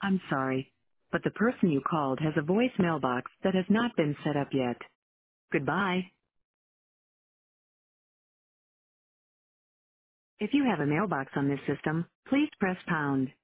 I'm sorry, but the person you called has a voice mailbox that has not been set up yet. Goodbye. If you have a mailbox on this system, please press pound.